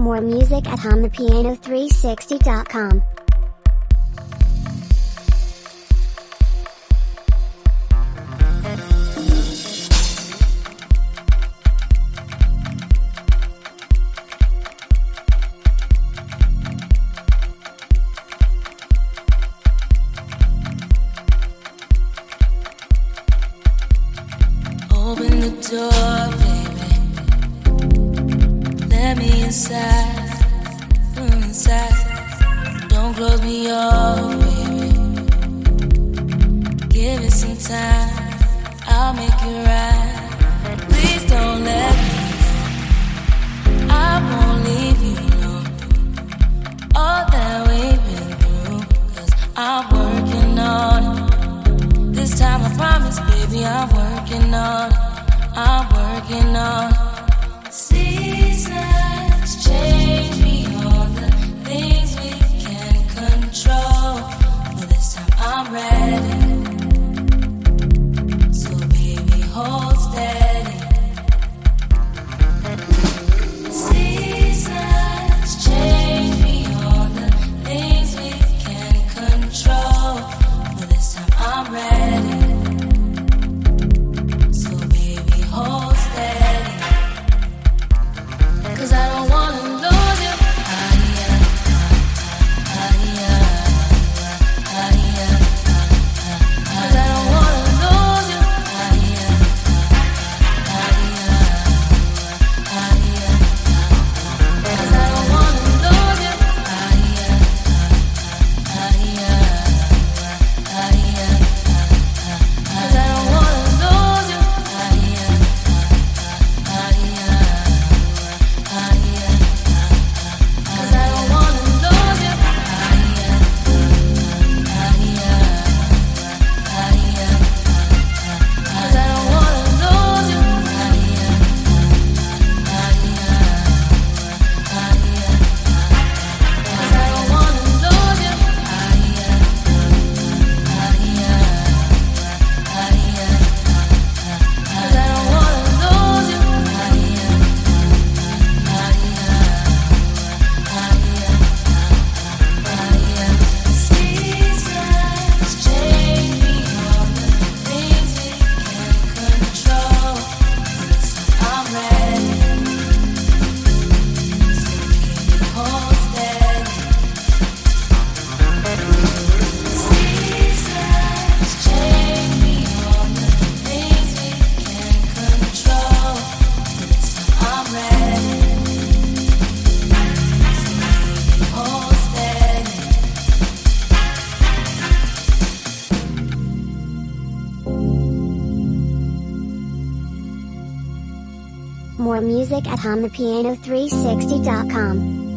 More music at HumThePiano360.com. Open the door, baby. Let me inside, inside. Don't close me off, baby. Give it some time, I'll make it right. Please don't let me down. I won't leave you alone. All that we've been through, 'cause I'm working on it. This time I promise, baby, I'm working on it. I'm working on it. Seasons change beyond the things we can control, but this time I'm ready. So baby, hold steady. Seasons change beyond the things we can control, but this time I'm ready. So baby, hold steady. 'Cause I don't wanna lose you. Cause I don't wanna lose you. Cause I don't wanna lose you. Cause I don't wanna lose you. Cause I don't wanna lose you. Cause I don't wanna lose you. Cause I don't wanna lose you. Cause I don't wanna lose you. Seasons change beyond the things we can control. So I'm ready. So baby, hold steady. Seasons change beyond the things we can control. So I'm ready. So baby, hold steady. More music at HumThePiano360.com.